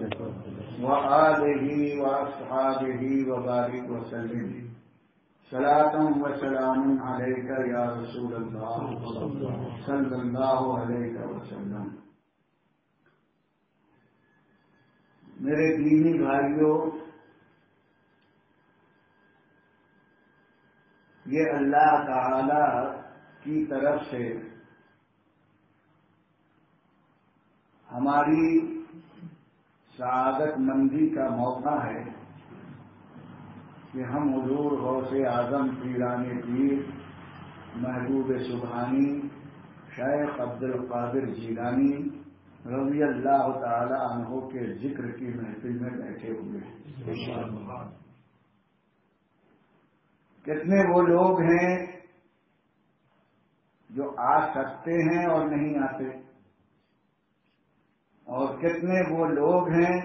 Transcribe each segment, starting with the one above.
وآلہ وأصحابہ وبارک وسلم صلاۃ و سلام علیک یا رسول اللہ صلی اللہ علیہ وسلم۔ میرے دینی بھائیوں، یہ اللہ تعالی کی طرف سے ہماری سعادت مندی کا موقع ہے کہ ہم حضور غوث اعظم پیران پیر محبوب سبحانی شیخ عبد القادر جیلانی رضی اللہ تعالی عنہ کے ذکر کی محفل میں بیٹھے ہوئے ہیں۔ کتنے وہ لوگ ہیں جو آ سکتے ہیں اور نہیں آتے، اور کتنے وہ لوگ ہیں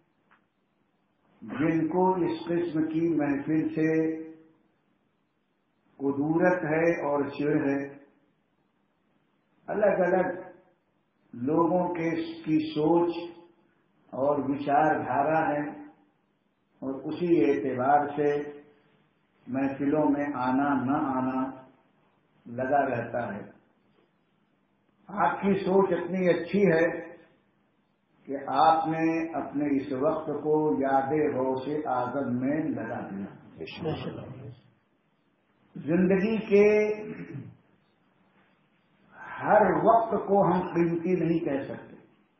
جن کو اس قسم کی محفل سے قدورت ہے اور چڑ ہے۔ الگ الگ لوگوں کی سوچ اور وچار دھارا ہے، اور اسی اعتبار سے محفلوں میں آنا نہ آنا لگا رہتا ہے۔ آپ کی سوچ اتنی اچھی ہے کہ آپ نے اپنے اس وقت کو یاد غوث اعظم میں لگا دیا۔ زندگی کے ہر وقت کو ہم قیمتی نہیں کہہ سکتے۔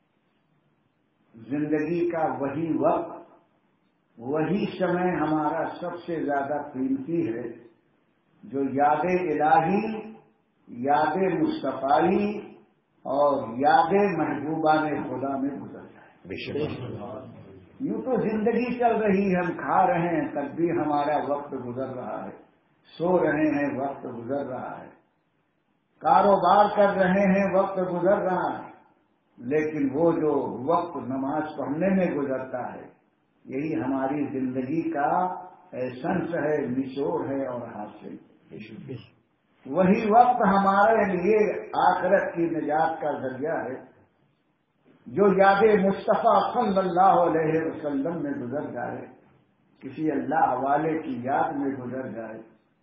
زندگی کا وہی وقت، وہی سمے ہمارا سب سے زیادہ قیمتی ہے جو یاد الہی، یاد مصطفی اور یاد محبوبان خدا میں گزرتا ہے۔ یوں تو زندگی چل رہی ہے، ہم کھا رہے ہیں تب بھی ہمارا وقت گزر رہا ہے، سو رہے ہیں وقت گزر رہا ہے، کاروبار کر رہے ہیں وقت گزر رہا ہے، لیکن وہ جو وقت نماز پڑھنے میں گزرتا ہے، یہی ہماری زندگی کا ایسنس ہے، نچوڑ ہے اور حاصل۔ وہی وقت ہمارے لیے آخرت کی نجات کا ذریعہ ہے جو یاد مصطفیٰ صلی اللہ علیہ وسلم میں گزر جائے، کسی اللہ والے کی یاد میں گزر جائے۔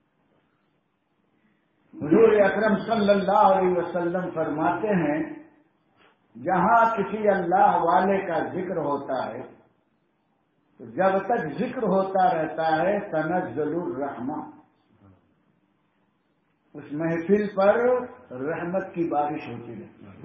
حضور اکرم صلی اللہ علیہ وسلم فرماتے ہیں، جہاں کسی اللہ والے کا ذکر ہوتا ہے تو جب تک ذکر ہوتا رہتا ہے تنزل الرحمہ، اس محفل پر رحمت کی بارش ہوتی رہتی ہے۔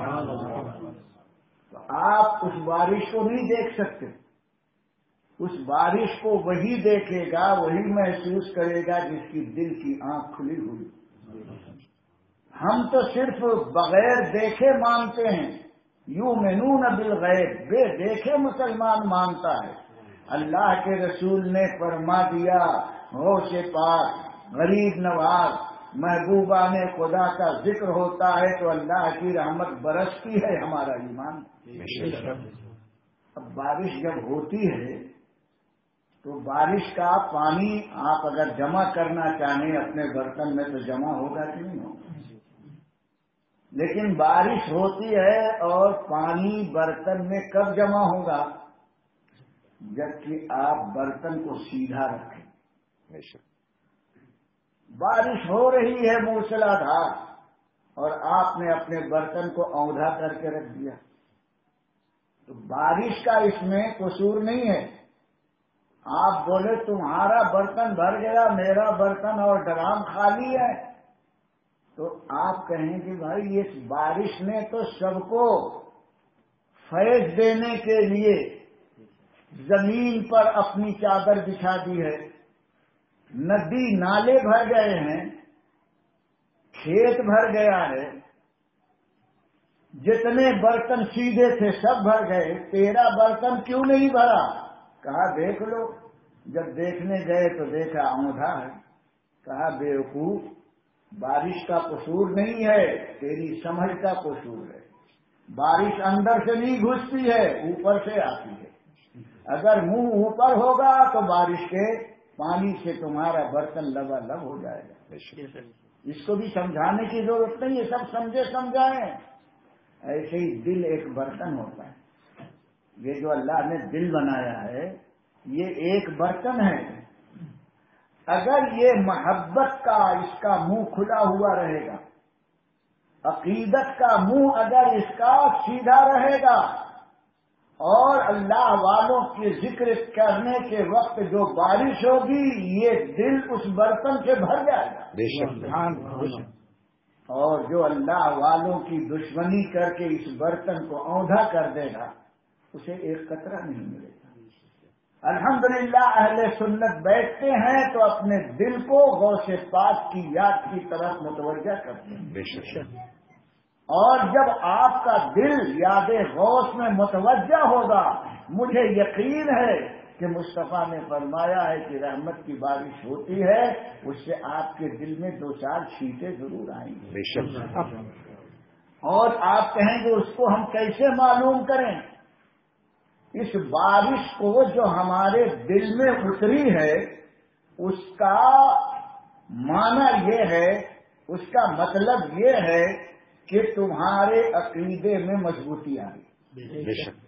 تو آپ اس بارش کو نہیں دیکھ سکتے، اس بارش کو وہی دیکھے گا، وہی محسوس کرے گا جس کی دل کی آنکھ کھلی ہوئی۔ ہم تو صرف بغیر دیکھے مانتے ہیں، یؤمنون بالغیب، بے دیکھے مسلمان مانتا ہے۔ اللہ کے رسول نے فرما دیا، غوث پاک، غریب نواز، محبوبان خدا کا ذکر ہوتا ہے تو اللہ کی رحمت برستی ہے، ہمارا ایمان۔ اب بارش جب ہوتی ہے تو بارش کا پانی آپ اگر جمع کرنا چاہیں اپنے برتن میں تو جمع ہوگا کہ نہیں ہوگا، لیکن بارش ہوتی ہے اور پانی برتن میں کب جمع ہوگا؟ جبکہ آپ برتن کو سیدھا رکھیں۔ بارش ہو رہی ہے موسلا دھار اور آپ نے اپنے برتن کو اوندا کر کے رکھ دیا، تو بارش کا اس میں قصور نہیں ہے۔ آپ بولے تمہارا برتن بھر گیا، میرا برتن اور ڈرام خالی ہے، تو آپ کہیں کہ بھائی اس بارش نے تو سب کو فیض دینے کے لیے زمین پر اپنی چادر بچھا دی ہے، ندی نالے بھر گئے ہیں، کھیت بھر گیا ہے، جتنے برتن سیدھے تھے سب بھر گئے، تیرا برتن کیوں نہیں بھرا؟ کہا دیکھ لو، جب دیکھنے گئے تو دیکھا اوندا ہے۔ کہا بیوقوف، بارش کا قصور نہیں ہے، تیری سمجھ کا قصور ہے۔ بارش اندر سے نہیں گھستی ہے، اوپر سے آتی ہے۔ اگر منہ اوپر ہوگا تو بارش کے پانی سے تمہارا برتن لبالب ہو جائے گا۔ اس کو بھی سمجھانے کی ضرورت نہیں ہے، سب سمجھے سمجھائیں۔ ایسے ہی دل ایک برتن ہوتا ہے، یہ جو اللہ نے دل بنایا ہے یہ ایک برتن ہے. اگر یہ محبت کا اس کا منہ کھلا ہوا رہے گا، عقیدت کا منہ اگر اس کا سیدھا رہے گا، اور اللہ والوں کے ذکر کرنے کے وقت جو بارش ہوگی یہ دل اس برتن سے بھر جائے گا. بے شک. اور جو اللہ والوں کی دشمنی کر کے اس برتن کو اوندھا کر دے گا اسے ایک قطرہ نہیں ملے گا. الحمدللہ اہل سنت بیٹھتے ہیں تو اپنے دل کو غوث پاک کی یاد کی طرف متوجہ کرتے ہیں. بے شک. اور جب آپ کا دل یاد غوث میں متوجہ ہوگا، مجھے یقین ہے کہ مصطفیٰ نے فرمایا ہے کہ رحمت کی بارش ہوتی ہے، اس سے آپ کے دل میں 2-4 چھینٹیں ضرور آئیں گی. بے شک. اور آپ کہیں گے اس کو ہم کیسے معلوم کریں؟ اس بارش کو جو ہمارے دل میں اتری ہے اس کا معنی یہ ہے، اس کا مطلب یہ ہے کہ تمہارے عقیدے میں مضبوطی آ گئی. بے شک.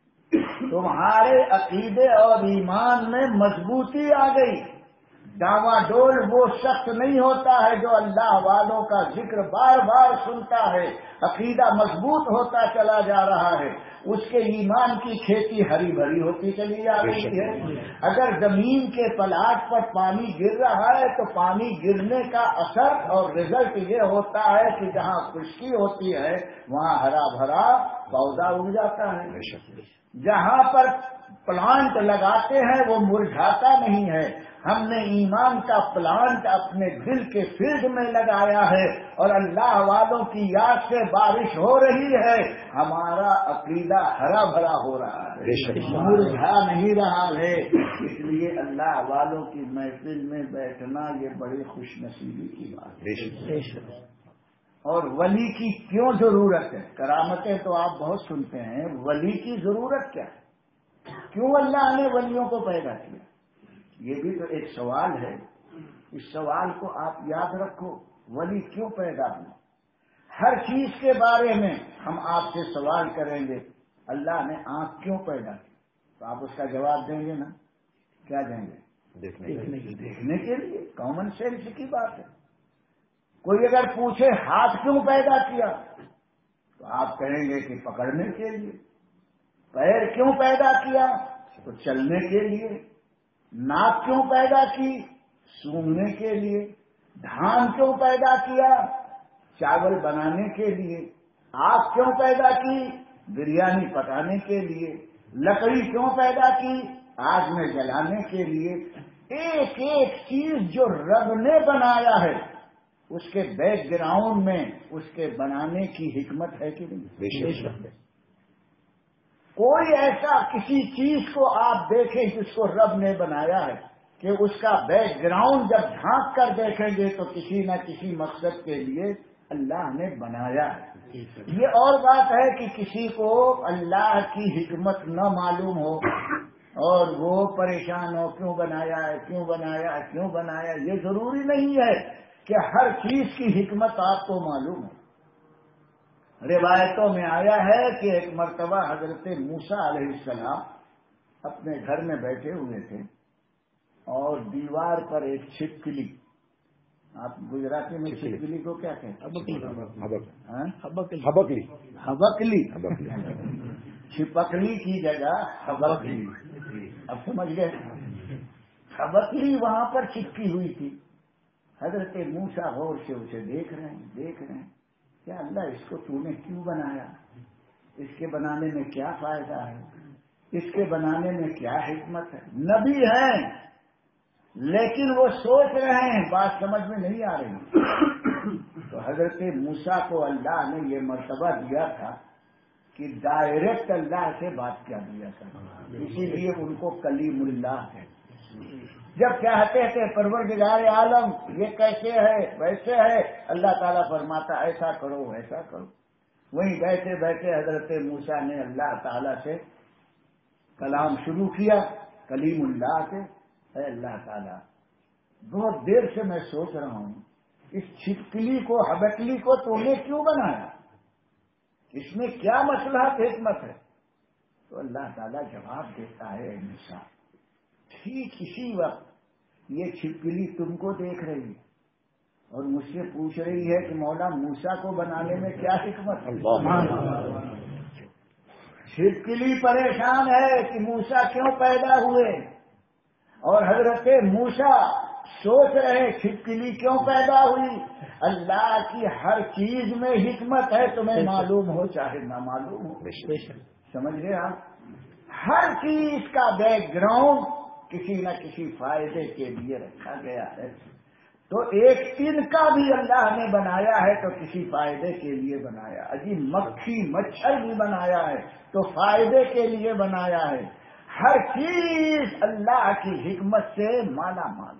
تمہارے عقیدے اور ایمان میں مضبوطی آ گئی. ڈاواں ڈول وہ شخص نہیں ہوتا ہے جو اللہ والوں کا ذکر بار بار سنتا ہے، عقیدہ مضبوط ہوتا چلا جا رہا ہے، اس کے ایمان کی کھیتی ہری بھری ہوتی چلی جا رہی ہے. اگر زمین کے پلاٹ پر پانی گر رہا ہے تو پانی گرنے کا اثر اور رزلٹ یہ ہوتا ہے کہ جہاں خشکی ہوتی ہے وہاں ہرا بھرا پودا اگ جاتا ہے. جہاں پر پلانٹ لگاتے ہیں وہ مرجھاتا نہیں ہے. ہم نے ایمان کا پلانٹ اپنے دل کے فیلڈ میں لگایا ہے اور اللہ والوں کی یاد سے بارش ہو رہی ہے، ہمارا عقیدہ ہرا بھرا ہو رہا ہے، مرجھا نہیں رہا ہے. اس لیے اللہ والوں کی محفل میں بیٹھنا یہ بڑی خوش نصیبی کی بات ہے. اور ولی کی کیوں ضرورت ہے؟ کرامتیں تو آپ بہت سنتے ہیں، ولی کی ضرورت کیا ہے؟ کیوں اللہ نے ولیوں کو پیدا کیا؟ یہ بھی تو ایک سوال ہے. اس سوال کو آپ یاد رکھو، ولی کیوں پیدا ہوا؟ ہر چیز کے بارے میں ہم آپ سے سوال کریں گے، اللہ نے آنکھ کیوں پیدا کی؟ تو آپ اس کا جواب دیں گے نا؟ کیا دیں گے؟ دیکھنے کے لیے. کامن سینس کی بات ہے. کوئی اگر پوچھے ہاتھ کیوں پیدا کیا تو آپ کہیں گے کہ پکڑنے کے لیے. پیر کیوں پیدا کیا تو چلنے کے لیے. ناک کیوں پیدا کی؟ سونگھنے کے لیے. دھان کیوں پیدا کیا؟ چاول بنانے کے لیے. آگ کیوں پیدا کی؟ بریانی پکانے کے لیے. لکڑی کیوں پیدا کی؟ آگ میں جلانے کے لیے. ایک ایک چیز جو رب نے بنایا ہے اس کے بیک گراؤنڈ میں اس کے بنانے کی حکمت ہے کہ نہیں؟ کوئی ایسا کسی چیز کو آپ دیکھیں جس کو رب نے بنایا ہے کہ اس کا بیک گراؤنڈ جب جھانک کر دیکھیں گے تو کسی نہ کسی مقصد کے لیے اللہ نے بنایا ہے. یہ اور بات ہے کہ کسی کو اللہ کی حکمت نہ معلوم ہو اور وہ پریشان ہو، کیوں بنایا ہے، کیوں بنایا ہے، کیوں بنایا. یہ ضروری نہیں ہے کہ ہر چیز کی حکمت آپ کو معلوم ہے. روایتوں میں آیا ہے کہ ایک مرتبہ حضرت موسیٰ علیہ السلام اپنے گھر میں بیٹھے ہوئے تھے اور دیوار پر ایک چھپکلی، آپ گجراتی میں چھپکلی کو کیا کہتے ہیں؟ ہبکلی. چھپکلی کی جگہ ہبکلی. اب سمجھ گئے؟ ہبکلی وہاں پر چپکی ہوئی تھی. حضرت موسیٰ غور سے اسے دیکھ رہے ہیں. کیا اللہ اس کو تو نے کیوں بنایا؟ اس کے بنانے میں کیا فائدہ ہے؟ اس کے بنانے میں کیا حکمت ہے؟ نبی ہیں لیکن وہ سوچ رہے ہیں، بات سمجھ میں نہیں آ رہی. تو حضرت موسیٰ کو اللہ نے یہ مرتبہ دیا تھا کہ ڈائریکٹ اللہ سے بات کیا دیا تھا، اسی لیے ان کو کلیم اللہ ہے. جب کہتے تھے پروردگار عالم یہ کیسے ہے ویسے ہے، اللہ تعالیٰ فرماتا ایسا کرو ویسا کرو. وہیں بیٹھے بیٹھے حضرت موسیٰ نے اللہ تعالیٰ سے کلام شروع کیا، کلیم اللہ سے. اے اللہ تعالیٰ، بہت دیر سے میں سوچ رہا ہوں اس چھپکلی کو، ہبکلی کو تو نے کیوں بنایا؟ اس میں کیا مصلحت حکمت ہے؟ تو اللہ تعالیٰ جواب دیتا ہے اے موسیٰ، ٹھیک اسی وقت یہ چھپکلی تم کو دیکھ رہی ہے اور مجھ سے پوچھ رہی ہے کہ مولا موسیٰ کو بنانے میں کیا حکمت ہے۔ چھپکلی پریشان ہے کہ موسیٰ کیوں پیدا ہوئے، اور حضرت موسیٰ سوچ رہے چھپکلی کیوں پیدا ہوئی۔ اللہ کی ہر چیز میں حکمت ہے، تمہیں معلوم ہو چاہے نہ معلوم ہو۔ سمجھ گئے آپ؟ ہر چیز کا بیک گراؤنڈ کسی نہ کسی فائدے کے لیے رکھا گیا ہے۔ تو ایک تن کا بھی اللہ نے بنایا ہے تو کسی فائدے کے لیے بنایا، عجیب مکھی مچھر بھی بنایا ہے تو فائدے کے لیے بنایا ہے۔ ہر چیز اللہ کی حکمت سے مالا مال۔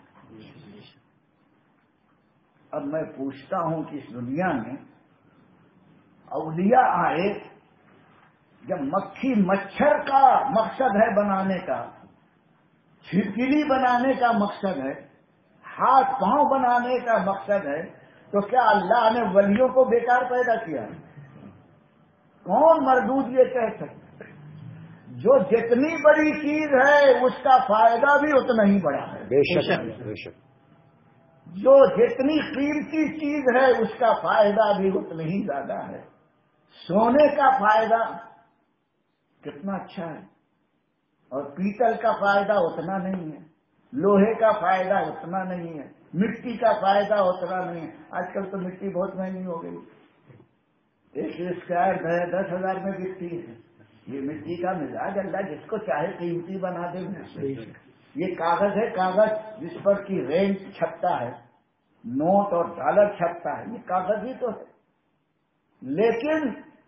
اب میں پوچھتا ہوں کہ اس دنیا میں اولیاء آئے، جب مکھی مچھر کا مقصد ہے بنانے کا، چھپکلی بنانے کا مقصد ہے، ہاتھ پاؤں بنانے کا مقصد ہے، تو کیا اللہ نے ولیوں کو بیکار پیدا کیا؟ کون مردود یہ کہہ سکتا؟ جو جتنی بڑی چیز ہے اس کا فائدہ بھی اتنا ہی بڑا ہے، بے شک۔ جو جتنی قیمتی چیز ہے اس کا فائدہ بھی اتنا ہی زیادہ ہے۔ سونے کا فائدہ کتنا اچھا ہے اور پیتل کا فائدہ اتنا نہیں ہے، لوہے کا فائدہ اتنا نہیں ہے، مٹی کا فائدہ اتنا نہیں ہے۔ آج کل تو مٹی بہت مہنگی ہو گئی، ایک اسکوائر 10,000 میں بکتی ہے۔ یہ مٹی کا مزاج اللہ جس کو چاہے قیمتی بنا دے۔ یہ کاغذ ہے، کاغذ جس پر کی رینٹ چھپتا ہے، نوٹ اور ڈالر چھپتا ہے، یہ کاغذ ہی تو ہے۔ لیکن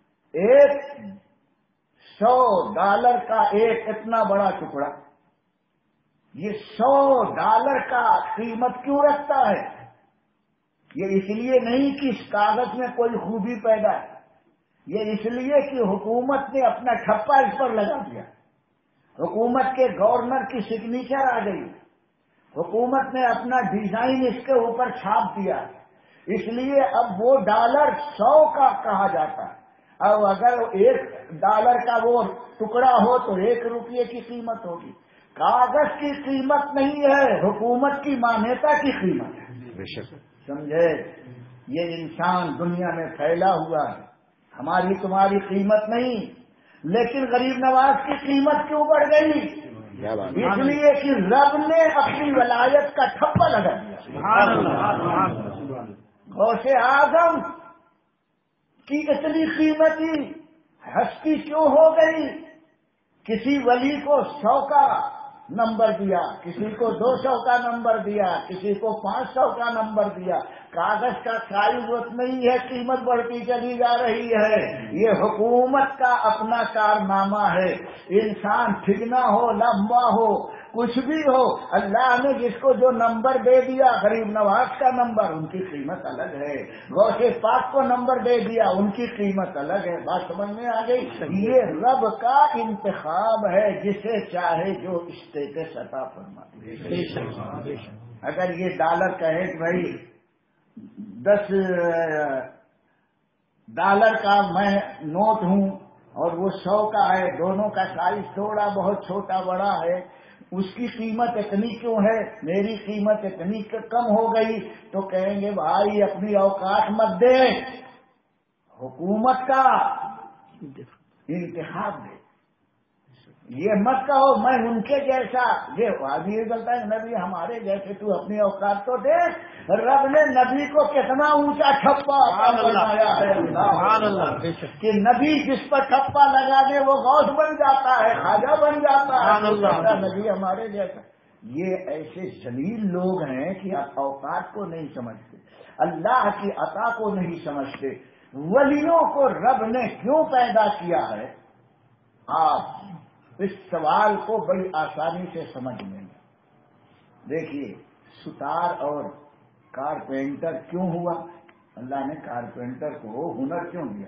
$100 کا ایک اتنا بڑا ٹکڑا، یہ $100 کا قیمت کیوں رکھتا ہے؟ یہ اس لیے نہیں کہ اس کاغذ میں کوئی خوبی پیدا ہے، یہ اس لیے کہ حکومت نے اپنا ٹھپا اس پر لگا دیا، حکومت کے گورنر کی سگنیچر آ گئی، حکومت نے اپنا ڈیزائن اس کے اوپر چھاپ دیا، اس لیے اب وہ $100 کا کہا جاتا ہے۔ اب اگر $1 کا وہ ٹکڑا ہو تو $1 کی قیمت ہوگی۔ کاغذ کی قیمت نہیں ہے، حکومت کی مانیتا کی قیمت ہے۔ سمجھے؟ یہ انسان دنیا میں پھیلا ہوا ہے، ہماری تمہاری قیمت نہیں، لیکن غریب نواز کی قیمت کیوں بڑھ گئی؟ اس لیے کہ رب نے اپنی ولایت کا ٹھپا لگا دیا۔ غوث اعظم کی اتنی قیمتی ہستی کیوں ہو گئی؟ کسی ولی کو 100 کا نمبر دیا، کسی کو 200 کا نمبر دیا، کسی کو 500 کا نمبر دیا۔ کاغذ کا سائز اتنا ہی ہے، قیمت بڑھتی چلی جا رہی ہے۔ یہ حکومت کا اپنا کارنامہ ہے۔ انسان ٹھگنا ہو، لمبا ہو، کچھ بھی ہو، اللہ نے جس کو جو نمبر دے دیا، غریب نواز کا نمبر، ان کی قیمت الگ ہے۔ غوث پاک کو نمبر دے دیا، ان کی قیمت الگ ہے۔ بات سمجھ میں آ گئی؟ یہ رب کا انتخاب ہے، جسے چاہے جو اسٹیٹس عطا فرمائے۔ اگر یہ ڈالر کہے کہ بھائی $10 کا میں نوٹ ہوں اور وہ 100 کا ہے، دونوں کا سائز تھوڑا بہت چھوٹا بڑا ہے، اس کی قیمت اتنی کیوں ہے، میری قیمت اتنی کم ہو گئی، تو کہیں گے بھائی اپنی اوقات مت دے، حکومت کا انتخاب دے۔ یہ مت کہو میں ان کے جیسا، یہ آدمی یہ بولتا ہے نبی ہمارے جیسے، تو اپنی اوقات تو دے۔ رب نے نبی کو کتنا اونچا ٹھپا بنایا ہے کہ نبی جس پر ٹھپا لگا دے وہ غوث بن جاتا ہے، خواجہ بن جاتا ہے۔ نبی ہمارے جیسا، یہ ایسے ذلیل لوگ ہیں کہ اوقات کو نہیں سمجھتے، اللہ کی عطا کو نہیں سمجھتے۔ ولیوں کو رب نے کیوں پیدا کیا ہے، آپ اس سوال کو بڑی آسانی سے سمجھ لیں گے۔ دیکھیے، ستار اور کارپینٹر کیوں ہوا؟ اللہ نے کارپینٹر کو ہنر کیوں دیا؟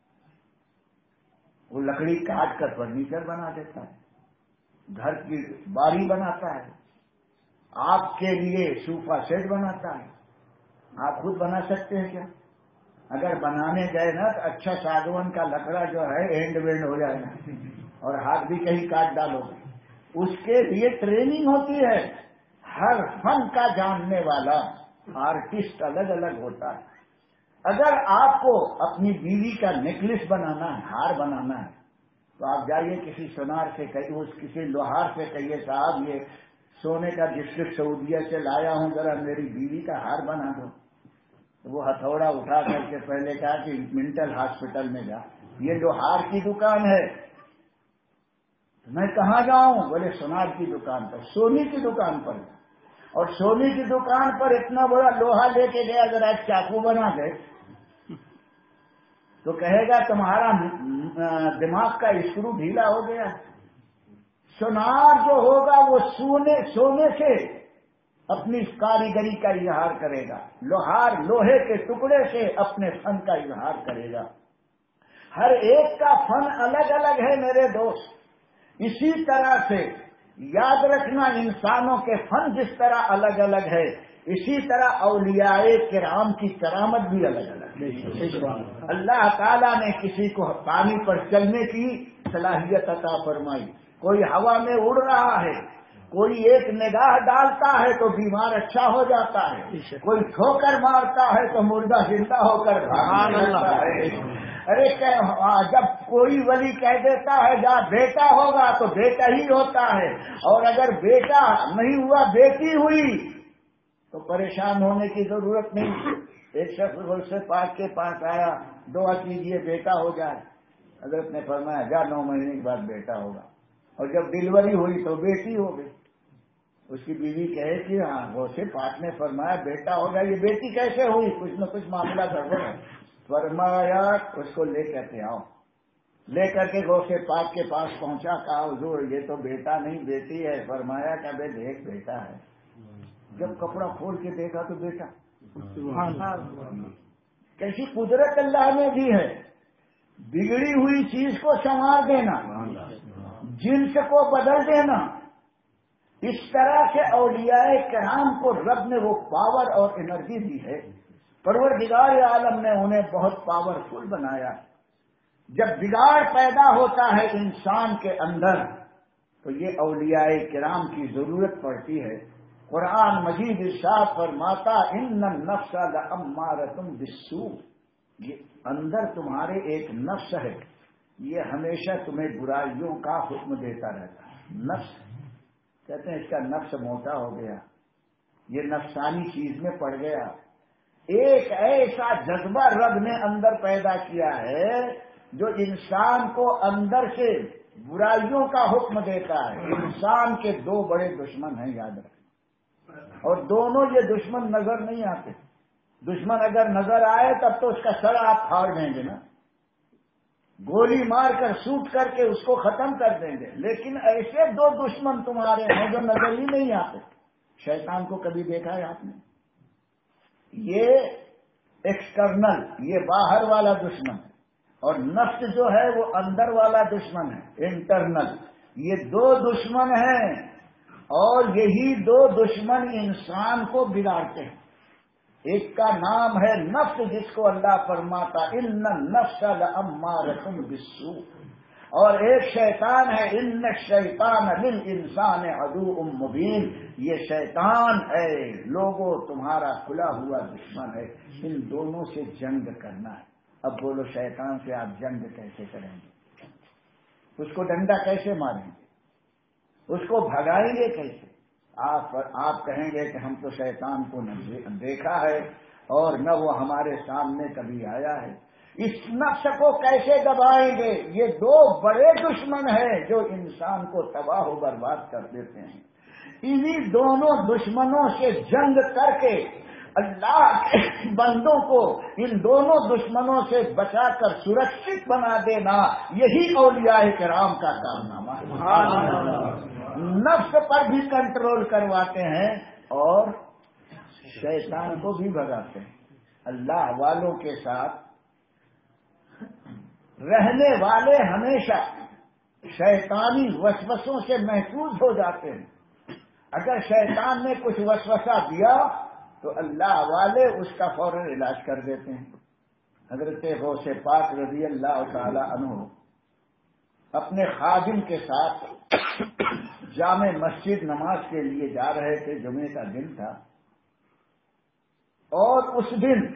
وہ لکڑی کاٹ کر فرنیچر بنا دیتا ہے، گھر کی باری بناتا ہے، آپ کے لیے صوفہ سیٹ بناتا ہے۔ آپ خود بنا سکتے ہیں کیا؟ اگر بنانے گئے نا تو اچھا ساگون کا لکڑا جو ہے اینڈ وینڈ ہو جائے گا، اور ہاتھ بھی کہیں کاٹ ڈالو گے. اس کے لیے ٹریننگ ہوتی ہے. ہر فن کا جاننے والا آرٹسٹ الگ الگ ہوتا ہے. اگر آپ کو اپنی بیوی کا نیکلس بنانا ہے, ہار بنانا ہے, تو آپ جائیے کسی سونار سے کہیے, کسی لوہار سے کہیے صاحب یہ سونے کا ڈسٹرکٹ سعودیہ سے لایا ہوں, ذرا میری بیوی کا ہار بنا دو. وہ ہتھوڑا اٹھا کر کے پہلے کہا کہ منٹل ہاسپٹل میں جا, یہ لوہار کی دکان ہے. میں کہاں جاؤں؟ بولے سونار کی دکان پر, سونی کی دکان پر. اور سونی کی دکان پر اتنا بڑا لوہا لے کے گیا, ذرا ایک چاقو بنا دے تو کہے گا تمہارا دماغ کا اسکرو ڈھیلا ہو گیا. سونار جو ہوگا وہ سونے سے اپنی کاریگری کا اظہار کرے گا. لوہار لوہے کے ٹکڑے سے اپنے فن کا اظہار کرے گا. ہر ایک کا فن الگ الگ ہے میرے دوست. اسی طرح سے یاد رکھنا, انسانوں کے فن جس طرح الگ الگ ہے, اسی طرح اولیاء کرام کی کرامت بھی الگ الگ ہے. اللہ تعالیٰ نے کسی کو پانی پر چلنے کی صلاحیت عطا فرمائی. کوئی ہوا میں اڑ رہا ہے, کوئی ایک نگاہ ڈالتا ہے تو بیمار اچھا ہو جاتا ہے, کوئی ٹھوکر مارتا ہے تو مردہ زندہ ہو کر بھاگنے لگتا ہے. ارے جب کوئی ولی کہہ دیتا ہے جا بیٹا ہوگا تو بیٹا ہی ہوتا ہے, اور اگر بیٹا نہیں ہوا بیٹی ہوئی تو پریشان ہونے کی ضرورت نہیں. ایک شخص غوث پاک کے پاس آیا, دعا کیجیے بیٹا ہو جائے. حضرت نے فرمایا جا 9 مہینے کے بعد بیٹا ہوگا. اور جب ڈلیوری ہوئی تو بیٹی ہو گئی. اس کی بیوی کہے کہ ہاں غوث پاک نے فرمایا بیٹا ہوگا, یہ بیٹی کیسے ہوئی؟ کچھ نہ کچھ معاملہ گڑبڑ ہے. فرمایا اس کو لے کر کے آؤ. لے کر کے غوث پاک کے پاس پہنچا. کہا حضور یہ تو بیٹا نہیں بیٹی ہے. فرمایا کہ بے دیکھ بیٹا ہے. جب کپڑا کھول کے دیکھا تو بیٹا. کیسی قدرت اللہ نے دی ہے. بگڑی ہوئی چیز کو سنوار دینا, جنس کو بدل دینا. اس طرح سے اولیاء کرام کو رب نے وہ پاور اور انرجی دی ہے. پروردگار عالم نے انہیں بہت پاورفل بنایا. جب بگاڑ پیدا ہوتا ہے انسان کے اندر تو یہ اولیاء کرام کی ضرورت پڑتی ہے. قرآن مجید ارشاد فرماتا ان النفس لامارۃ بالسوء, یہ اندر تمہارے ایک نفس ہے, یہ ہمیشہ تمہیں برائیوں کا حکم دیتا رہتا ہے. نفس کہتے ہیں اس کا نفس موٹا ہو گیا, یہ نفسانی چیز میں پڑ گیا. ایک ایسا جذبہ رب نے اندر پیدا کیا ہے جو انسان کو اندر سے برائیوں کا حکم دیتا ہے. انسان کے 2 بڑے دشمن ہیں, یاد رکھیں, اور دونوں یہ دشمن نظر نہیں آتے. دشمن اگر نظر آئے تب تو اس کا سر آپ پھاڑ دیں گے نا, گولی مار کر سوٹ کر کے اس کو ختم کر دیں گے. لیکن ایسے 2 دشمن تمہارے ہیں جو نظر ہی نہیں آتے. شیطان کو کبھی دیکھا ہے آپ نے؟ یہ ایکسٹرنل, یہ باہر والا دشمن ہے, اور نفس جو ہے وہ اندر والا دشمن ہے, انٹرنل. یہ 2 دشمن ہیں, اور یہی 2 دشمن انسان کو بگاڑتے ہیں. ایک کا نام ہے نفس, جس کو اللہ فرماتا ان النفس لامارۃ بالسوء, اور ایک شیطان ہے ان الشیطان للانسان عدو مبین. یہ شیطان ہے لوگوں تمہارا کھلا ہوا دشمن ہے. ان دونوں سے جنگ کرنا ہے. اب بولو شیطان سے آپ جنگ کیسے کریں گے؟ اس کو ڈنڈا کیسے ماریں گے؟ اس کو بھگائیں گے کیسے؟ آپ کہیں گے کہ ہم تو شیطان کو نہ دیکھا ہے اور نہ وہ ہمارے سامنے کبھی آیا ہے. اس نفس کو کیسے دبائیں گے؟ یہ 2 بڑے دشمن ہیں جو انسان کو تباہ و برباد کر دیتے ہیں. انہی دونوں دشمنوں سے جنگ کر کے اللہ کے بندوں کو ان دونوں دشمنوں سے بچا کر سرکشت بنا دینا, یہی اولیاء کرام کا کارنامہ ہے. نفس پر بھی کنٹرول کرواتے ہیں اور شیطان کو بھی بھگاتے ہیں. اللہ والوں کے ساتھ رہنے والے ہمیشہ شیطانی وسوسوں سے محفوظ ہو جاتے ہیں. اگر شیطان نے کچھ وسوسہ دیا تو اللہ والے اس کا فوراً علاج کر دیتے ہیں. حضرت غوث پاک رضی اللہ تعالی عنہ اپنے خادم کے ساتھ جامع مسجد نماز کے لیے جا رہے تھے. جمعے کا دن تھا اور اس دن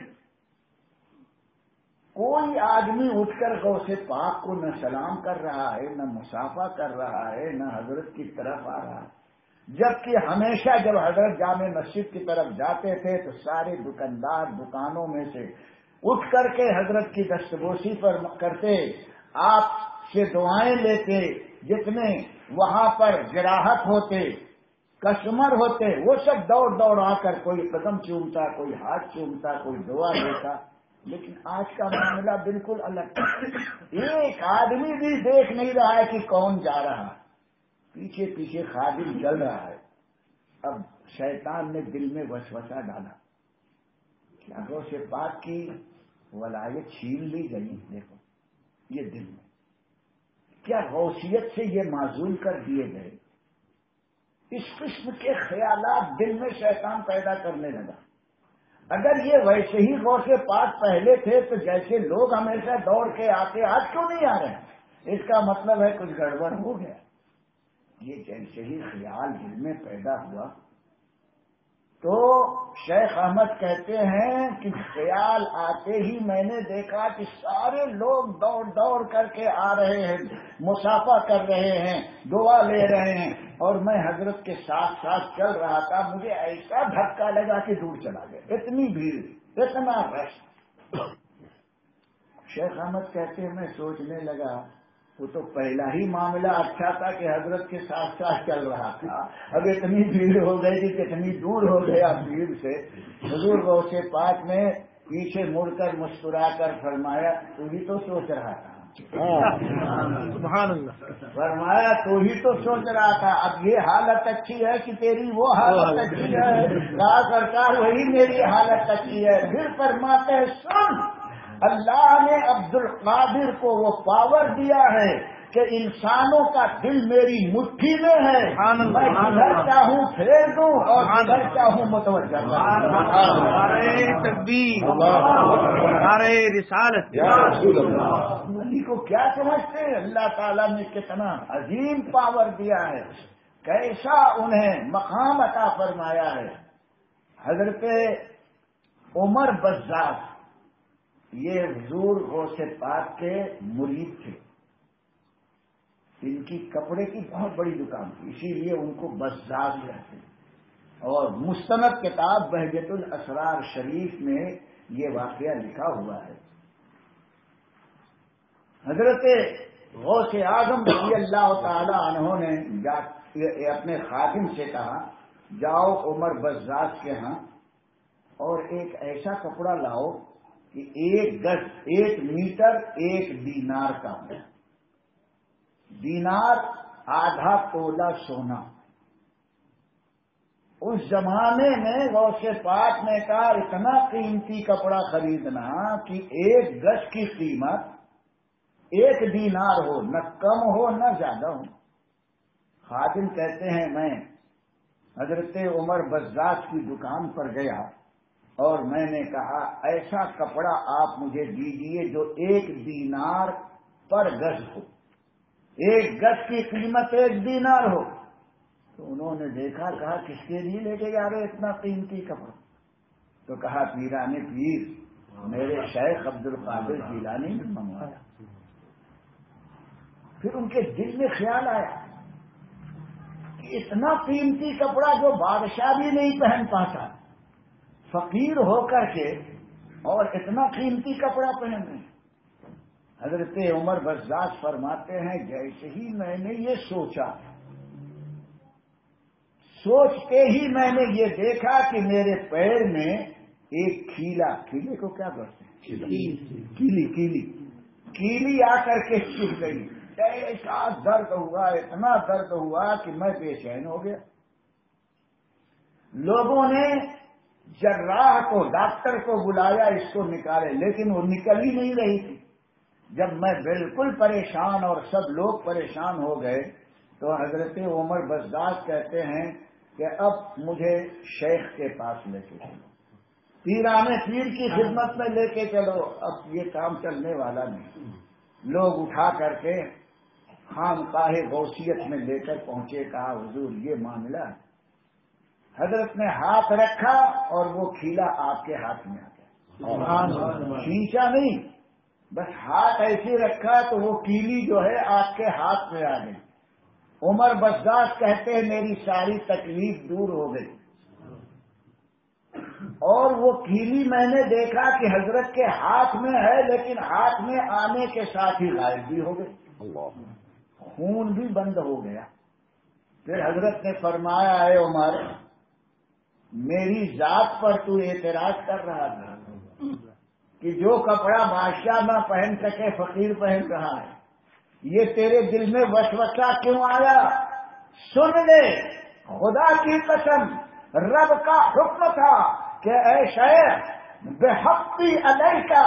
کوئی آدمی اٹھ کر غوث پاک کو نہ سلام کر رہا ہے، نہ مصافحہ کر رہا ہے، نہ حضرت کی طرف آ رہا ہے. جبکہ ہمیشہ جب حضرت جامع مسجد کی طرف جاتے تھے تو سارے دکاندار دکانوں میں سے اٹھ کر کے حضرت کی دستبوسی پر کرتے، آپ سے دعائیں لیتے. جتنے وہاں پر گراہک ہوتے، کسٹمر ہوتے، وہ سب دوڑ دوڑ آ کر کوئی قدم چومتا، کوئی ہاتھ چومتا، کوئی دعا دیتا. لیکن آج کا معاملہ بالکل الگ. ایک آدمی بھی دیکھ نہیں رہا ہے کہ کون جا رہا ہے، پیچھے پیچھے خادم چل رہا ہے. اب شیطان نے دل میں وسوسہ ڈالا، کیا غوث پاک کی ولایت چھین لی گئی؟ دیکھو یہ دل میں کیا غوثیت سے یہ معزول کر دیے گئے. اس قسم کے خیالات دل میں شیطان پیدا کرنے لگا. اگر یہ ویسے ہی غوث پاک پہلے تھے تو جیسے لوگ ہمیشہ دوڑ کے آتے، آج کیوں نہیں آ رہے ہیں؟ اس کا مطلب ہے کچھ گڑبڑ ہو گیا. یہ جیسے ہی خیال دل میں پیدا ہوا تو شیخ احمد کہتے ہیں کہ خیال آتے ہی میں نے دیکھا کہ سارے لوگ دوڑ دوڑ کر کے آ رہے ہیں، مصافحہ کر رہے ہیں، دعا لے رہے ہیں، اور میں حضرت کے ساتھ ساتھ چل رہا تھا. مجھے ایسا دھکا لگا کہ دور چلا گیا. اتنی بھیڑ، اتنا رش. شیخ احمد کہتے ہیں میں سوچنے لگا وہ تو پہلا ہی معاملہ اچھا تھا کہ حضرت کے ساتھ ساتھ چل رہا تھا، اب اتنی بھیڑ ہو گئی کہ کتنی دور ہو گیا بھیڑ سے. حضور غوث پاک نے پیچھے مڑ کر مسکرا کر فرمایا تو ہی تو سوچ رہا تھا. سبحان اللہ. فرمایا تو ہی تو سوچ رہا تھا. اب یہ حالت اچھی ہے کہ تیری وہ حالت اچھی ہے. کہا سرکار وہی میری حالت اچھی ہے. پھر فرماتے ہیں سن، اللہ نے عبد القادر کو وہ پاور دیا ہے کہ انسانوں کا دل میری مٹھی میں ہے. میں جدھر چاہوں پھیر دوں اور جدھر چاہوں متوجہ کروں. نعرہ تکبیر، نعرہ رسالت. ولی کو کیا سمجھتے ہیں؟ اللہ تعالیٰ نے کتنا عظیم پاور دیا ہے، کیسا انہیں مقام عطا فرمایا ہے. حضرت عمر بزاز یہ حضور غوث پاک کے مرید تھے. ان کی کپڑے کی بہت بڑی دکان تھی، اسی لیے ان کو بزاز کہتے ہیں. اور مستند کتاب بہجت الاسرار شریف میں یہ واقعہ لکھا ہوا ہے. حضرت غوث اعظم رضی اللہ تعالی عنہ نے اپنے خادم سے کہا جاؤ عمر بزاز کے ہاں اور ایک ایسا کپڑا لاؤ کہ 1 گز 1 میٹر 1 دینار کا ہو. دینار آدھا تولہ سونا. اس زمانے میں غوث پاک نے کہا اتنا قیمتی کپڑا خریدنا کہ 1 گز کی قیمت 1 دینار ہو، نہ کم ہو نہ زیادہ ہو. خادم کہتے ہیں میں حضرت عمر بزاز کی دکان پر گیا اور میں نے کہا ایسا کپڑا آپ مجھے دیجئے جو 1 دینار پر گز ہو، 1 گز کی قیمت 1 دینار ہو. تو انہوں نے دیکھا، کہا کس کے لیے لے کے جا رہے اتنا قیمتی کپڑا؟ تو کہا پیران پیر میرے شیخ عبد القادر جیلانی نے منگوایا. پھر ان کے دل میں خیال آیا کہ اتنا قیمتی کپڑا جو بادشاہ بھی نہیں پہن پاتا، فقیر ہو کر کے اور اتنا قیمتی کپڑا پہن رہے. حضرت عمر بزاز فرماتے ہیں جیسے ہی میں نے یہ سوچتے ہی میں نے یہ دیکھا کہ میرے پیر میں ایک کھیلے کو کیا کہتے ہیں، کیلی آ کر کے چبھ گئی. ایسا درد ہوا، اتنا درد ہوا کہ میں بے چین ہو گیا. لوگوں نے جراح کو، ڈاکٹر کو بلایا اس کو نکالے، لیکن وہ نکل ہی نہیں رہی تھی. جب میں بالکل پریشان اور سب لوگ پریشان ہو گئے تو حضرت عمر بزاز کہتے ہیں کہ اب مجھے شیخ کے پاس لے کے چلو، پیران پیر کی خدمت میں لے کے چلو. اب یہ کام چلنے والا نہیں. لوگ اٹھا کر کے خانقاہ غوثیت میں لے کر پہنچے، کہا حضور یہ معاملہ ہے۔ حضرت نے ہاتھ رکھا اور وہ کھیلا آپ کے ہاتھ میں آ گیا، کھینچا نہیں، بس ہاتھ ایسے رکھا تو وہ کیلی جو ہے آپ کے ہاتھ میں آ گئی۔ عمر بزاز کہتے ہیں میری ساری تکلیف دور ہو گئی، اور وہ کیلی میں نے دیکھا کہ حضرت کے ہاتھ میں ہے، لیکن ہاتھ میں آنے کے ساتھ ہی غائب بھی ہو گئی، خون بھی بند ہو گیا۔ پھر حضرت نے فرمایا اے عمر، میری ذات پر تو اعتراض کر رہا تھا کہ جو کپڑا بادشاہ نہ پہن سکے فقیر پہن رہا ہے، یہ تیرے دل میں وسوسہ کیوں آیا؟ سن لے، خدا کی قسم رب کا حکم تھا کہ اے شیخ بحقی علیکا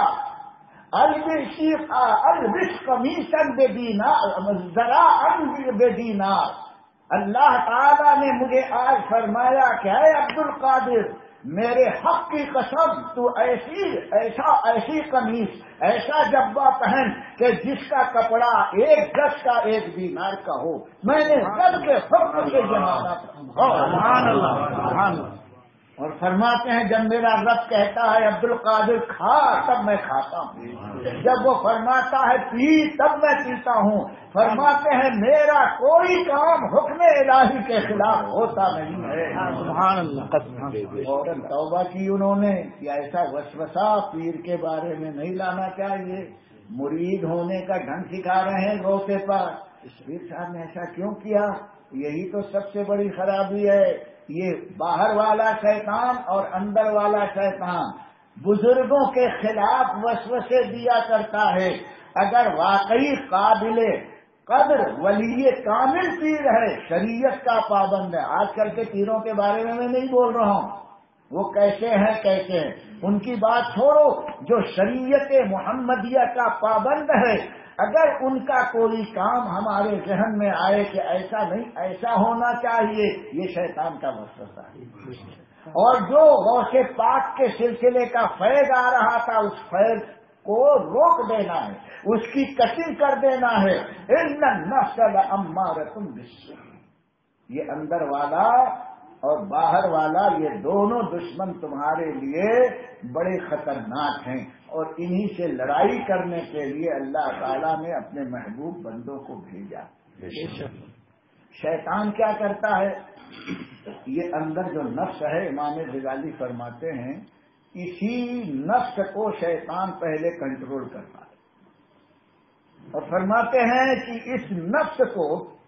البس قمیصا بدینار ذراعا بدینار۔ اللہ تعالیٰ نے مجھے آج فرمایا کہ اے عبد القادر، میرے حق کی قسم تو ایسی قمیص، ایسا جبہ پہن کہ جس کا کپڑا 1 گز کا 1 دینار کا ہو۔ میں نے رب کے حکم سے جمانا سبحان اللہ سبحان اللہ۔ اور فرماتے ہیں جب میرا رب کہتا ہے عبد القادر کھا، تب میں کھاتا ہوں، جب وہ فرماتا ہے پی، تب میں پیتا ہوں۔ فرماتے ہیں میرا کوئی کام حکم الہی کے خلاف ہوتا نہیں ہے، سبحان اللہ۔ اور توبہ کی انہوں نے کہ ایسا وسوسہ پیر کے بارے میں نہیں لانا چاہیے، مرید ہونے کا ڈھنگ سکھا رہے ہیں غوث پاک، اس پیر صاحب نے ایسا کیوں کیا؟ یہی تو سب سے بڑی خرابی ہے، یہ باہر والا شیطان اور اندر والا شیطان بزرگوں کے خلاف وسوسے دیا کرتا ہے۔ اگر واقعی قابل قدر ولی کامل پیر ہے، شریعت کا پابند ہے، آج کل کے پیروں کے بارے میں نہیں بول رہا ہوں، وہ کیسے ہیں ان کی بات چھوڑو، جو شریعت محمدیہ کا پابند ہے، اگر ان کا کوئی کام ہمارے ذہن میں آئے کہ ایسا نہیں، ایسا ہونا چاہیے، یہ شیطان کا وسوسہ ہے۔ اور جو غوث پاک کے سلسلے کا فیض آ رہا تھا، اس فیض کو روک دینا ہے، اس کی کٹنگ کر دینا ہے۔ ان النفس لامارۃ بالسوء، یہ اندر والا اور باہر والا، یہ دونوں دشمن تمہارے لیے بڑے خطرناک ہیں، اور انہی سے لڑائی کرنے کے لیے اللہ تعالیٰ نے اپنے محبوب بندوں کو بھیجا۔ شیطان کیا کرتا ہے؟ یہ اندر جو نفس ہے، امام غزالی فرماتے ہیں اسی نفس کو شیطان پہلے کنٹرول کرتا ہے، اور فرماتے ہیں کہ اس نفس کو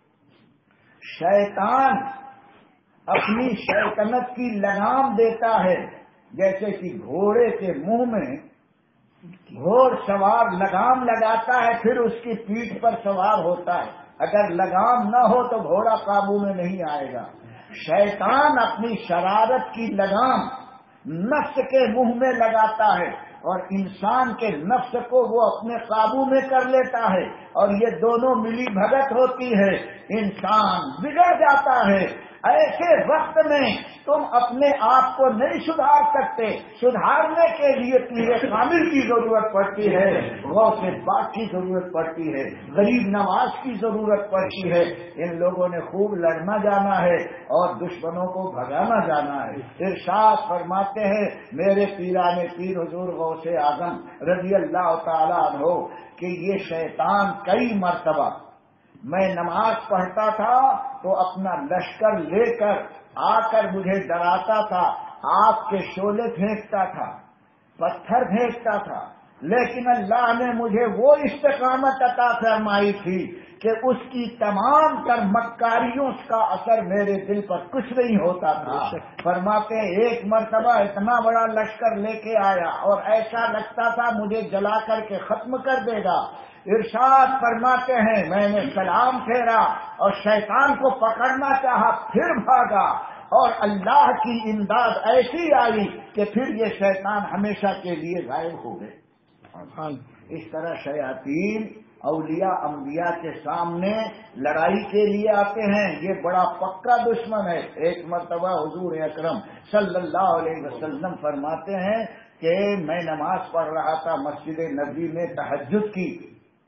شیطان اپنی شیطنت کی لگام دیتا ہے، جیسے کہ گھوڑے کے منہ میں گھوڑ سوار لگام لگاتا ہے، پھر اس کی پیٹھ پر سوار ہوتا ہے، اگر لگام نہ ہو تو گھوڑا قابو میں نہیں آئے گا۔ شیطان اپنی شرارت کی لگام نفس کے منہ میں لگاتا ہے، اور انسان کے نفس کو وہ اپنے قابو میں کر لیتا ہے، اور یہ دونوں ملی بھگت ہوتی ہے، انسان بگڑ جاتا ہے۔ ایسے وقت میں تم اپنے آپ کو نہیں سدھار سکتے، سدھارنے کے لیے پیر کامل کی ضرورت پڑتی ہے، غوث پاک کی ضرورت پڑتی ہے، غریب نواز کی ضرورت پڑتی ہے۔ ان لوگوں نے خوب لڑنا جانا ہے اور دشمنوں کو بھگانا جانا ہے۔ ارشاد فرماتے ہیں میرے پیرانے پیر حضور غوث اعظم رضی اللہ تعالیٰ عنہ کہ یہ شیطان کئی مرتبہ، میں نماز پڑھتا تھا تو اپنا لشکر لے کر آ کر مجھے ڈراتا تھا، آگ کے شعلے پھینکتا تھا، پتھر پھینکتا تھا، لیکن اللہ نے مجھے وہ استقامت عطا فرمائی تھی کہ اس کی تمام تر مکاریوں کا اثر میرے دل پر کچھ نہیں ہوتا تھا۔ فرماتے ہیں ایک مرتبہ اتنا بڑا لشکر لے کے آیا اور ایسا لگتا تھا مجھے جلا کر کے ختم کر دے گا۔ ارشاد فرماتے ہیں میں نے سلام پھیرا اور شیطان کو پکڑنا چاہا، پھر بھاگا، اور اللہ کی امداد ایسی آئی کہ پھر یہ شیطان ہمیشہ کے لیے غائب ہو گئے۔ اس طرح شیاطین اولیاء انبیاء کے سامنے لڑائی کے لیے آتے ہیں، یہ بڑا پکا دشمن ہے۔ ایک مرتبہ حضور اکرم صلی اللہ علیہ وسلم فرماتے ہیں کہ میں نماز پڑھ رہا تھا مسجد نبوی میں تہجد کی،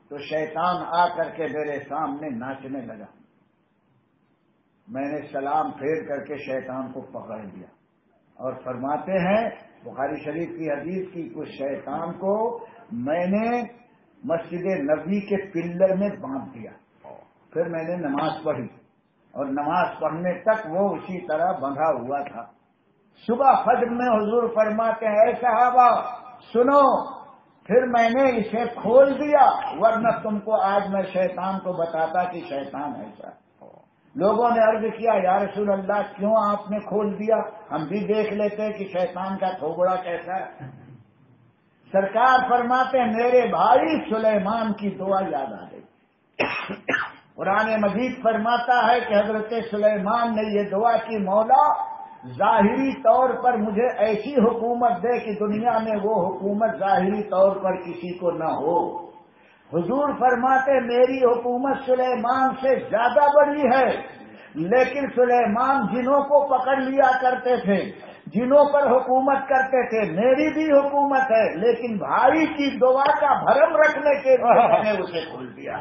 تو شیطان آ کر کے میرے سامنے ناچنے لگا. میں نے سلام پھیر کر کے شیطان کو پکڑ لیا اور فرماتے ہیں بخاری شریف کی حدیث کی کچھ شیطان کو میں نے مسجد نبوی کے پلر میں باندھ دیا. پھر میں نے نماز پڑھی اور نماز پڑھنے تک وہ اسی طرح بندھا ہوا تھا. صبح فجر میں حضور فرماتے ہیں اے صحابہ سنو، پھر میں نے اسے کھول دیا، ورنہ تم کو آج میں شیطان کو بتاتا کہ شیطان ایسا. لوگوں نے عرض کیا یا رسول اللہ کیوں آپ نے کھول دیا، ہم بھی دیکھ لیتے کہ شیطان کا تھوبڑا کیسا ہے. سرکار فرماتے ہیں میرے بھائی سلیمان کی دعا یاد آ گئی. قرآن مجید فرماتا ہے کہ حضرت سلیمان نے یہ دعا کی مولا ظاہری طور پر مجھے ایسی حکومت دے کہ دنیا میں وہ حکومت ظاہری طور پر کسی کو نہ ہو. حضور فرماتے میری حکومت سلیمان سے زیادہ بڑی ہے، لیکن سلیمان جنوں کو پکڑ لیا کرتے تھے، جنوں پر حکومت کرتے تھے. میری بھی حکومت ہے، لیکن بھائی کی دعا کا بھرم رکھنے کے لیے میں نے اسے کھول دیا.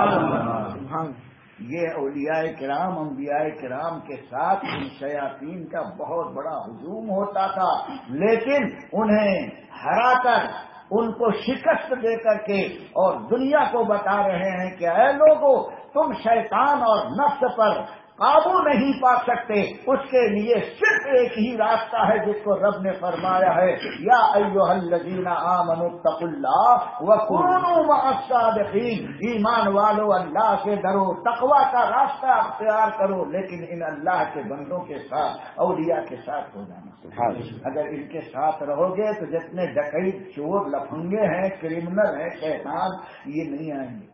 یہ اولیاء کرام انبیاء کرام کے ساتھ ان شیاطین کا بہت بڑا ہجوم ہوتا تھا، لیکن انہیں ہرا کر ان کو شکست دے کر کے اور دنیا کو بتا رہے ہیں کہ اے لوگو تم شیطان اور نفس پر قابو نہیں پا سکتے. اس کے لیے صرف ایک ہی راستہ ہے جس کو رب نے فرمایا ہے یا ایھا الذین آمنوا اتقوا اللہ وکونوا مع الصادقین. ایمان والو اللہ سے ڈرو، تقوی کا راستہ اختیار کرو، لیکن ان اللہ کے بندوں کے ساتھ اولیاء کے ساتھ ہو جانا. اگر ان کے ساتھ رہو گے تو جتنے ڈکیت چور لفنگے ہیں کرمنل ہیں شیطان یہ نہیں آئیں گے.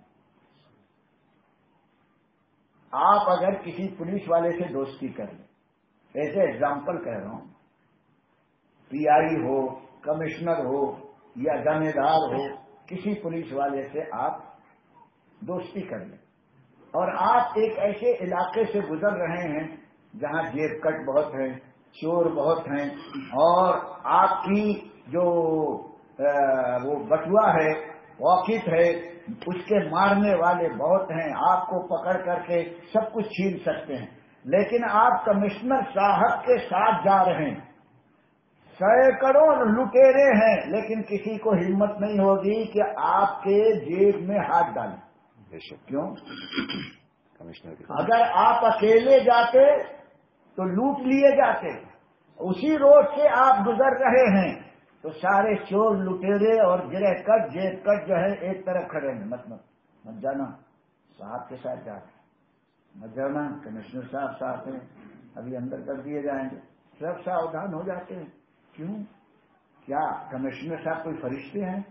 آپ اگر کسی پولیس والے سے دوستی کر لیں، ایسے ایگزامپل کہہ رہا ہوں، پی آئی ہو، کمشنر ہو یا جانبدار ہو، کسی پولیس والے سے آپ دوستی کر لیں اور آپ ایک ایسے علاقے سے گزر رہے ہیں جہاں جیب کٹ بہت ہیں، چور بہت ہیں، اور آپ کی جو وہ بٹوا ہے واقف ہے اس کے مارنے والے بہت ہیں، آپ کو پکڑ کر کے سب کچھ چھین سکتے ہیں. لیکن آپ کمشنر صاحب کے ساتھ جا رہے ہیں، سینکڑوں لٹیرے ہیں، لیکن کسی کو ہمت نہیں ہوگی کہ آپ کے جیب میں ہاتھ ڈالیں. کیوں؟ اگر آپ اکیلے جاتے تو لوٹ لیے جاتے. اسی روڈ سے آپ گزر رہے ہیں تو سارے چور لٹیرے اور گرہ کٹ جیب کٹ جو ہے ایک طرف کھڑے ہیں. مت جانا، صاحب کے ساتھ جا رہے، مت جانا، کمشنر صاحب ساتھ ہیں، ابھی اندر کر دیے جائیں گے. سب ساودھان ہو جاتے ہیں. کیوں؟ کیا کمشنر صاحب کوئی فرشتے ہیں؟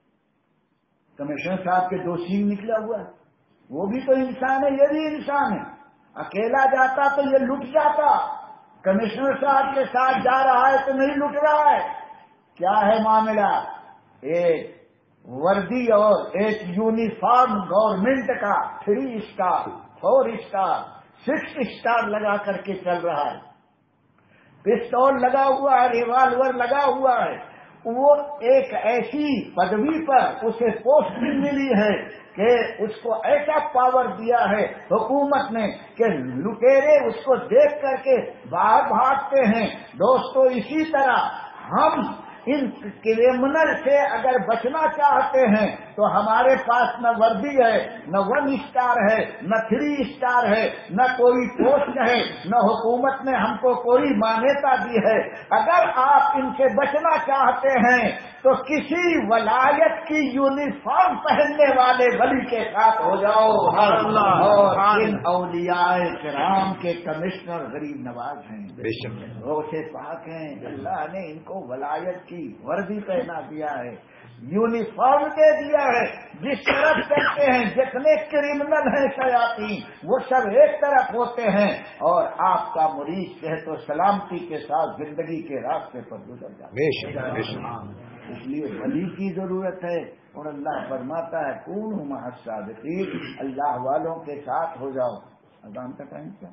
کمشنر صاحب کے دو سینگ نکلا ہوا ہے، وہ بھی تو انسان ہے، یہ بھی انسان ہے. اکیلا جاتا تو یہ لٹ جاتا، کمشنر صاحب کے ساتھ جا رہا ہے تو نہیں لٹ رہا ہے. کیا ہے معاملہ؟ ایک وردی اور ایک یونیفارم گورنمنٹ کا 3 اسٹار 4 اسٹار 6 اسٹار لگا کر کے چل رہا ہے، پستول لگا ہوا ہے، ریوالور لگا ہوا ہے. وہ ایک ایسی پدوی پر اسے پوسٹنگ ملی ہے کہ اس کو ایسا پاور دیا ہے حکومت نے کہ لٹیرے اس کو دیکھ کر کے باہر بھاگتے ہیں. دوستو اسی طرح ہم ان کرمنل سے اگر بچنا چاہتے ہیں تو ہمارے پاس نہ وردی ہے، نہ 1 اسٹار ہے، نہ 3 اسٹار ہے، نہ کوئی پوسٹ ہے، نہ حکومت نے ہم کو کوئی مانیتا دی ہے. اگر آپ ان سے بچنا چاہتے ہیں تو کسی ولایت کی یونیفارم پہننے والے ولی کے ساتھ ہو جاؤ. اور ان اولیاء کرام کے کمشنر غریب نواز ہیں، روشے پاک ہیں، اللہ نے ان کو ولایت کی وردی پہنا دیا ہے، یونیفارم دے دیا ہے. جس طرف چلتے ہیں جتنے کرمنل ہیں شیاطین وہ سب ایک طرف ہوتے ہیں اور آپ کا مرید صحت و سلامتی کے ساتھ زندگی کے راستے پر گزر جاتا ہے. اس لیے ولی کی ضرورت ہے. اور اللہ فرماتا ہے کونوا مع الصادقین، اللہ والوں کے ساتھ ہو جاؤ. اذان کا ٹائم کیا؟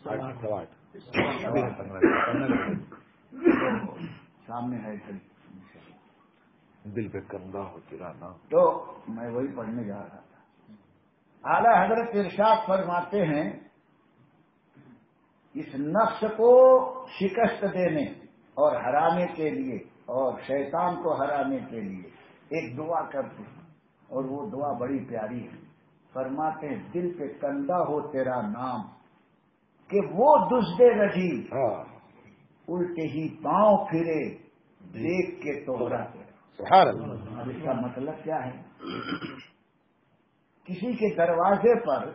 سامنے ہے دل پہ کندھا ہو تیرا نام. تو میں وہی پڑھنے جا رہا تھا. اعلی حضرت ارشاد فرماتے ہیں اس نفس کو شکست دینے اور ہرانے کے لیے اور شیطان کو ہرانے کے لیے ایک دعا کرتے ہیں، اور وہ دعا بڑی پیاری ہے۔ فرماتے ہیں دل پہ کندہ ہو تیرا نام کہ وہ دزد رجیم الٹے ہی پاؤں پھرے دیکھ کے توہرا تیرا۔ اب اس کا مطلب کیا ہے؟ کسی کے دروازے پر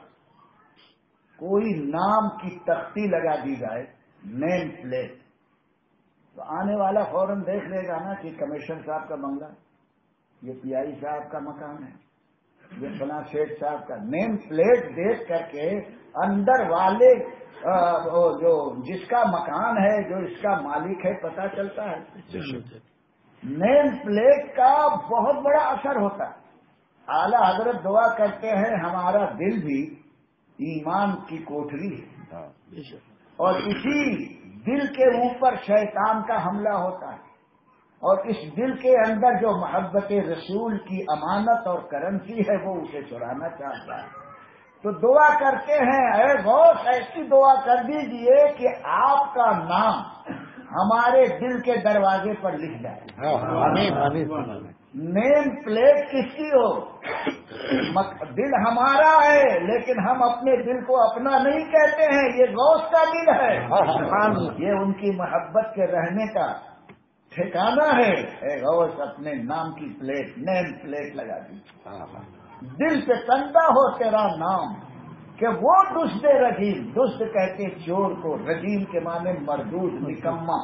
کوئی نام کی تختی لگا دی جائے، نیم پلیٹ، تو آنے والا فوراً دیکھ لے گا نا کہ کمشنر صاحب کا بنگلہ، یہ پی آئی صاحب کا مکان ہے، یہ فلاں شیخ صاحب کا۔ نیم پلیٹ دیکھ کر کے اندر والے جو جس کا مکان ہے، جو اس کا مالک ہے، پتہ چلتا ہے۔ نیم پلیٹ کا بہت بڑا اثر ہوتا ہے۔ اعلیٰ حضرت دعا کرتے ہیں ہمارا دل بھی ایمان کی کوٹری ہے، اور اسی دل کے اوپر شیطان کا حملہ ہوتا ہے، اور اس دل کے اندر جو محبت رسول کی امانت اور کرنسی ہے وہ اسے چرانا چاہتا ہے۔ تو دعا کرتے ہیں اے غوث ایسی دعا کر دیجئے کہ آپ کا نام ہمارے دل کے دروازے پر لکھ جائے۔ نیم پلیٹ کس کی ہو؟ دل ہمارا ہے، لیکن ہم اپنے دل کو اپنا نہیں کہتے ہیں، یہ غوث کا دل ہے، یہ ان کی محبت کے رہنے کا ٹھکانہ ہے۔ اے غوث اپنے نام کی پلیٹ، نیم پلیٹ لگا دی، دل پہ کندہ ہو تیرا نام کہ وہ دزد رجیم، دزد کہتے چور کو، رجیم کے معنی مردود، نکما۔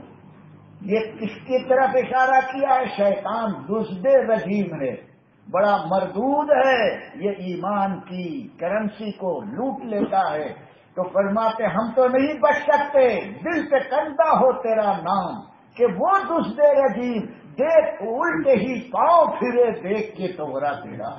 یہ کس کی طرف اشارہ کیا ہے؟ شیطان دزد رجیم ہے، بڑا مردود ہے، یہ ایمان کی کرنسی کو لوٹ لیتا ہے۔ تو فرماتے ہم تو نہیں بچ سکتے، دل پہ کندہ ہو تیرا نام کہ وہ دزد رجیم دیکھ الٹے ہی پاؤں پھرے دیکھ کے توہرا تیرا۔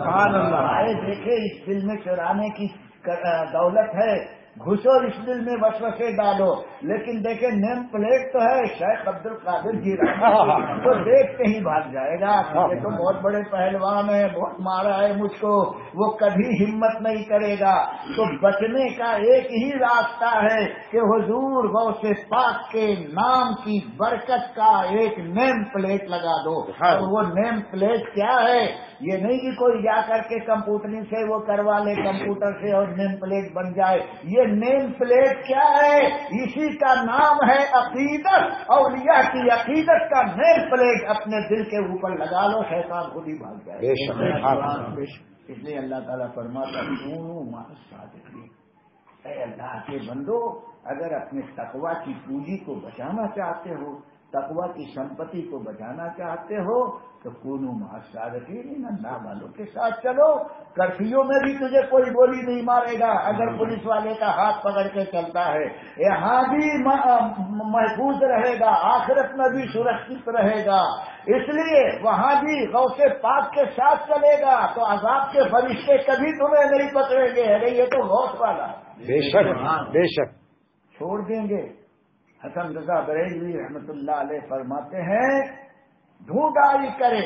آئے دیکھے اس دل میں چرانے کی دولت ہے، گھسو اس دل میں وسوسے ڈالو، لیکن دیکھیں نیم پلیٹ تو ہے شیخ عبد القادر جیلانی، تو دیکھتے ہی بھاگ جائے گا، یہ تو بہت بڑے پہلوان ہیں، بہت مارا ہے مجھ کو، وہ کبھی ہمت نہیں کرے گا۔ تو بچنے کا ایک ہی راستہ ہے کہ حضور غوث پاک کے نام کی برکت کا ایک نیم پلیٹ لگا دو۔ اور وہ نیم پلیٹ کیا ہے؟ یہ نہیں کہ کوئی جا کر کے کمپیوٹر سے وہ کروا لے، کمپیوٹر سے اور نیم پلیٹ بن جائے۔ یہ نیم پلیٹ کیا ہے؟ اسی کا نام ہے عقیدت، اولیاء کی عقیدت کا نیم پلیٹ اپنے دل کے اوپر لگا لو، شیطان خود ہی بھاگ جائے۔ اس لیے اللہ تعالیٰ فرماتا کونوا مع الصادقین، اے اللہ کے بندو اگر اپنے تقویٰ کی پونجی کو بچانا چاہتے ہو، تقویٰ کی سمپتی کو بچانا چاہتے ہو تو کونوا مع الصادقین، اللہ والوں کے ساتھ چلو۔ کرفیو میں بھی تجھے کوئی گولی نہیں مارے گا اگر پولیس والے کا ہاتھ پکڑ کے چلتا ہے، یہاں بھی محفوظ رہے گا، آخرت میں بھی سرکشت رہے گا، اس لیے وہاں بھی غوث پاک کے ساتھ چلے گا تو عذاب کے فرشتے کبھی تمہیں نہیں پکڑیں گے، ارے یہ تو غوث والا ہے، بے شک بے شک چھوڑ دیں گے۔ حسن رضا بریلوی رحمت اللہ علیہ فرماتے ہیں ڈھونڈائی کریں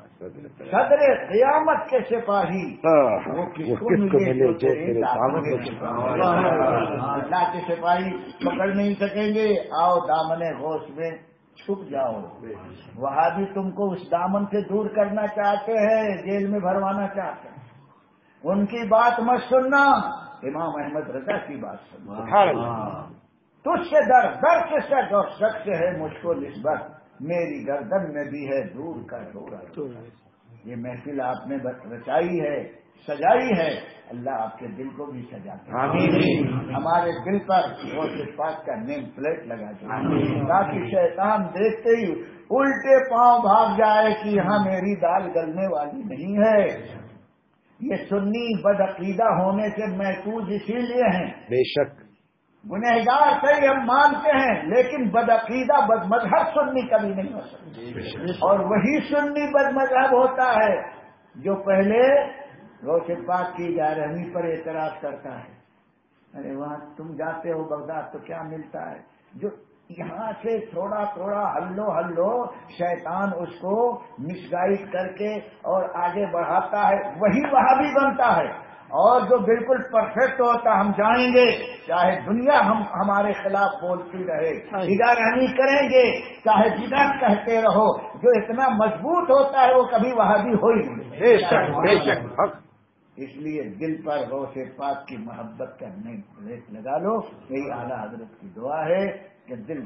صدر قیامت کے سپاہی، وہ کس کو ملے جو تیرے دامن میں چھپا ہے۔ اللہ کے سپاہی پکڑ نہیں سکیں گے، آؤ دامن غوث میں چھپ جاؤ۔ وہاں بھی تم کو اس دامن سے دور کرنا چاہتے ہیں، جیل میں بھروانا چاہتے ہیں، ان کی بات مت سننا، امام احمد رضا کی بات سننا۔ تجھ سے در کے سچ اور سچ سے ہے مجھ کو نسبت، میری گردن میں بھی ہے دور کا ڈورا۔ یہ محفل آپ نے رچائی ہے، سجائی ہے، اللہ آپ کے دل کو بھی سجاتے ہیں، ہمارے دل پر غوث پاک کا نیم پلیٹ لگا دیں تاکہ شیطان دیکھتے ہی الٹے پاؤں بھاگ جائے کہ یہاں میری دال گلنے والی نہیں ہے۔ یہ سنی بدعقیدہ ہونے سے محفوظ اسی لیے ہیں، بے شک گنہگار صحیح ہم مانتے ہیں، لیکن بدعقیدہ بد مذہب سنی کبھی نہیں ہو سکتی، اور وہی سنی بد مذہب ہوتا ہے جو پہلے غوث پاک کی جارحمی پر اعتراض کرتا ہے۔ ارے وہاں تم جاتے ہو بغداد تو کیا ملتا ہے؟ جو یہاں سے تھوڑا تھوڑا ہلو شیطان اس کو مس گائیڈ کر کے اور آگے بڑھاتا ہے، وہی وہاں بھی بنتا ہے۔ اور جو بالکل پرفیکٹ ہوتا ہم جائیں گے چاہے دنیا ہمارے خلاف بولتی رہے نگرانی کریں گے چاہے بدعت کہتے رہو جو اتنا مضبوط ہوتا ہے وہ کبھی وہابی ہو ہی نہیں. بے شک. اس لیے دل پر غوث پاک کی محبت کا ریت لگا لو. یہی اعلیٰ حضرت کی دعا ہے کہ دل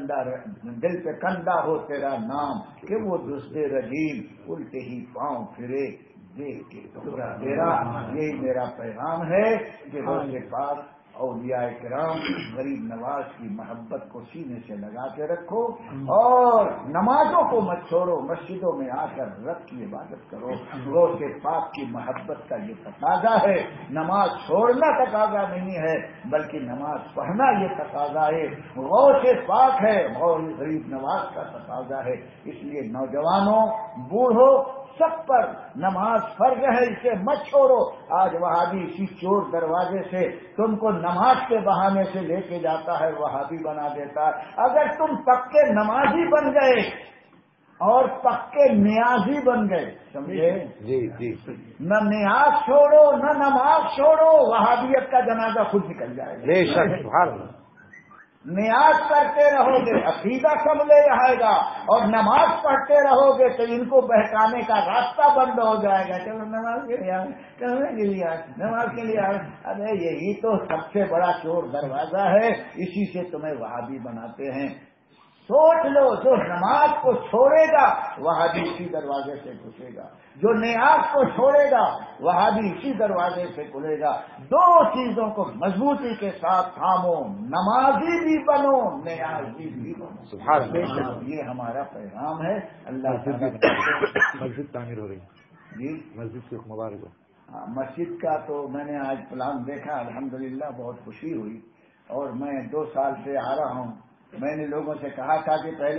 پہ کندہ ہو تیرا نام کہ وہ دست رجیم الٹے ہی پاؤں پھرے دیکھ کے ٹکڑا تیرا. یہی میرا پیغام ہے کہ غوث پاک اولیاء کرام غریب نواز کی محبت کو سینے سے لگا کے رکھو اور نمازوں کو مت چھوڑو. مسجدوں میں آ کر رب کی عبادت کرو. غوث پاک کی محبت کا یہ تقاضا ہے. نماز چھوڑنا تقاضا نہیں ہے بلکہ نماز پڑھنا یہ تقاضا ہے. غوث پاک ہے غریب نواز کا تقاضا ہے. اس لیے نوجوانوں بوڑھوں سب پر نماز فرض ہے اسے مت چھوڑو. آج وہابی اسی چور دروازے سے تم کو نماز کے بہانے سے لے کے جاتا ہے وہابی بنا دیتا ہے. اگر تم پکے نمازی بن گئے اور پکے نیازی بن گئے سمجھے جی نہ نیاز چھوڑو نہ نماز چھوڑو وہابیت کا جنازہ خود نکل جائے گا. بے شک سبحان اللہ. نیاز کرتے رہو گے عقیدہ سنبھلے رہے گا اور نماز پڑھتے رہو گے تو ان کو بہکانے کا راستہ بند ہو جائے گا. چلو نماز کے لیے آئے کرنے کے لیے آئے نماز کے لیے آئے. ارے یہی تو سب سے بڑا چور دروازہ ہے. اسی سے تمہیں وہابی بناتے ہیں. سوچ لو جو نماز کو چھوڑے گا وہابی اسی دروازے سے گھسے گا. جو نیاز کو چھوڑے گا وہابی اسی دروازے سے کھلے گا. دو چیزوں کو مضبوطی کے ساتھ تھامو. نمازی بھی بنو نیازی بھی بنو. سبحان اللہ. یہ ہمارا پیغام ہے. اللہ مسجد تعمیر ہو رہی ہے جی مسجد سے مبارک ہو. مسجد کا تو میں نے آج پلان دیکھا الحمدللہ بہت خوشی ہوئی. اور میں 2 سال سے آ رہا ہوں. میں نے لوگوں سے کہا تھا کہ پہلے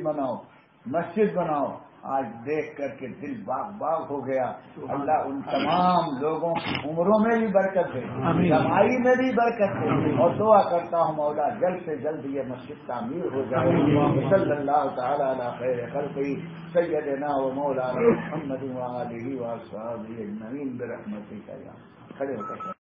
مسجد بناؤ. آج دیکھ کر کے دل باغ ہو گیا. اللہ ان تمام لوگوں کی عمروں میں بھی برکت دے کمائی میں بھی برکت دے. اور دعا کرتا ہوں مولا جلد سے جلد یہ مسجد تعمیر ہو جائے. صلی اللہ تعالی علی خیر خلقہ سیدنا و مولانا محمد وآلہ وصحبہ اجمعین برحمتک یا. کھڑے ہو کر